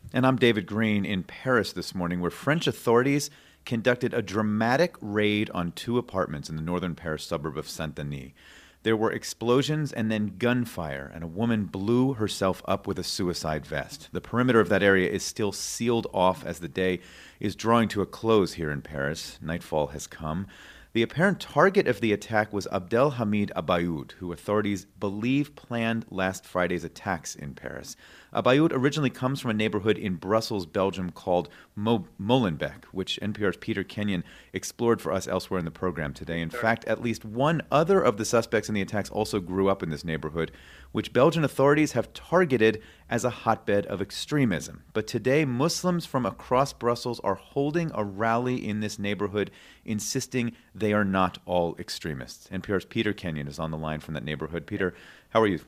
And I'm David Green in Paris this morning, where French authorities conducted a dramatic raid on two apartments in the northern Paris suburb of Saint Denis. There were explosions and then gunfire, and a woman blew herself up with a suicide vest. The perimeter of that area is still sealed off as the day is drawing to a close here in Paris. Nightfall has come. The apparent target of the attack was Abdelhamid Abayoud, who authorities believe planned last Friday's attacks in Paris. Abayoud originally comes from a neighborhood in Brussels, Belgium called Molenbeek, which NPR's Peter Kenyon explored for us elsewhere in the program today. In fact, at least one other of the suspects in the attacks also grew up in this neighborhood, which Belgian authorities have targeted as a hotbed of extremism. But today, Muslims from across Brussels are holding a rally in this neighborhood, insisting they are not all extremists. NPR's Peter Kenyon is on the line from that neighborhood. Peter, how are you?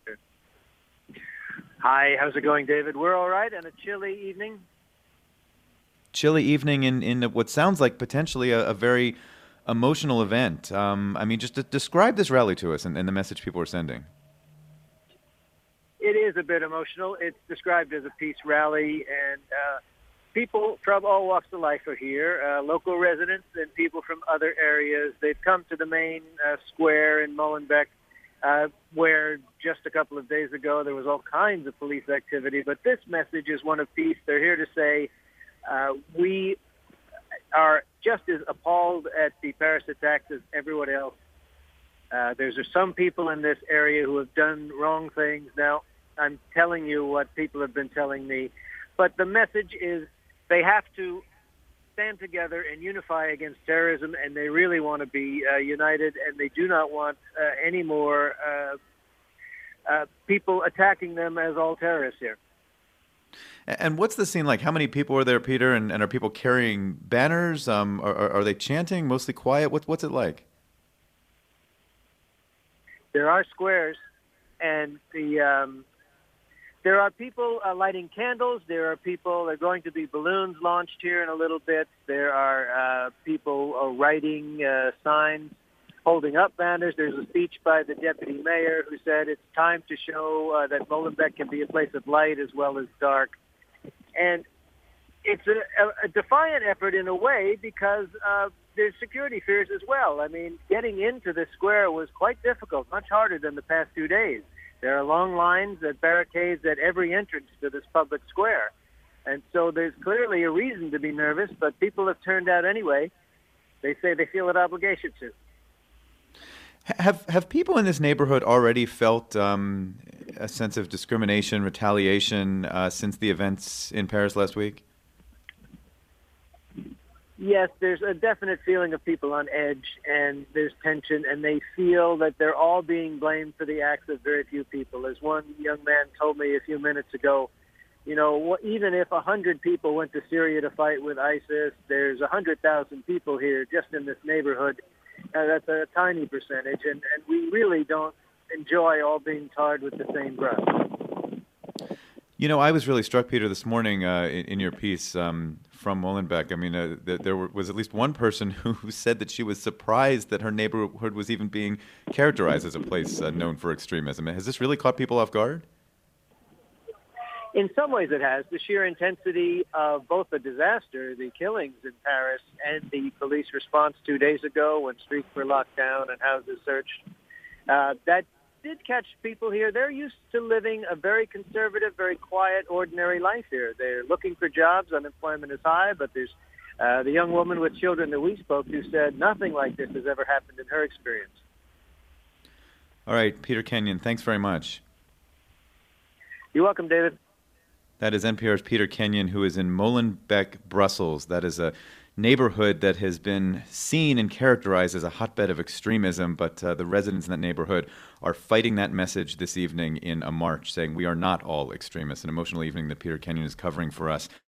Hi, how's it going, David? We're all right on a chilly evening. Chilly evening in what sounds like potentially a very emotional event. Just describe this rally to us and the message people are sending. It is a bit emotional. It's described as a peace rally, and people from all walks of life are here, local residents and people from other areas. They've come to the main square in Molenbeek, where just a couple of days ago there was all kinds of police activity. But this message is one of peace. They're here to say we are just as appalled at the Paris attacks as everyone else. There's some people in this area who have done wrong things. Now, I'm telling you what people have been telling me. But the message is they have to stand together and unify against terrorism, and they really want to be united, and they do not want any more people attacking them as all terrorists here. And what's the scene like? How many people are there, Peter? And are people carrying banners? Are they chanting, mostly quiet? What's it like? There are squares, and there are people lighting candles. There are are going to be balloons launched here in a little bit. There are people writing signs, holding up banners. There's a speech by the deputy mayor who said it's time to show that Molenbeek can be a place of light as well as dark. And it's a defiant effort in a way because there's security fears as well. I mean, getting into the square was quite difficult, much harder than the past 2 days. There are long lines at barricades at every entrance to this public square. And so there's clearly a reason to be nervous, but people have turned out anyway. They say they feel an obligation to. Have people in this neighborhood already felt a sense of discrimination, retaliation since the events in Paris last week? Yes, there's a definite feeling of people on edge, and there's tension, and they feel that they're all being blamed for the acts of very few people. As one young man told me a few minutes ago, you know, even if 100 people went to Syria to fight with ISIS, there's 100,000 people here just in this neighborhood. That's a tiny percentage, and we really don't enjoy all being tarred with the same brush. You know, I was really struck, Peter, this morning in your piece from Molenbeek. I mean, there was at least one person who said that she was surprised that her neighborhood was even being characterized as a place known for extremism. Has this really caught people off guard? In some ways it has. The sheer intensity of both the disaster, the killings in Paris, and the police response 2 days ago when streets were locked down and houses searched, that did catch people here. They're used to living a very conservative, very quiet, ordinary life here. They're looking for jobs. Unemployment is high, but there's the young woman with children that we spoke to said nothing like this has ever happened in her experience. All right, Peter Kenyon, thanks very much. You're welcome, David. That is NPR's Peter Kenyon, who is in Molenbeek, Brussels. That is a neighborhood that has been seen and characterized as a hotbed of extremism, but the residents in that neighborhood are fighting that message this evening in a march, saying we are not all extremists, an emotional evening that Peter Kenyon is covering for us.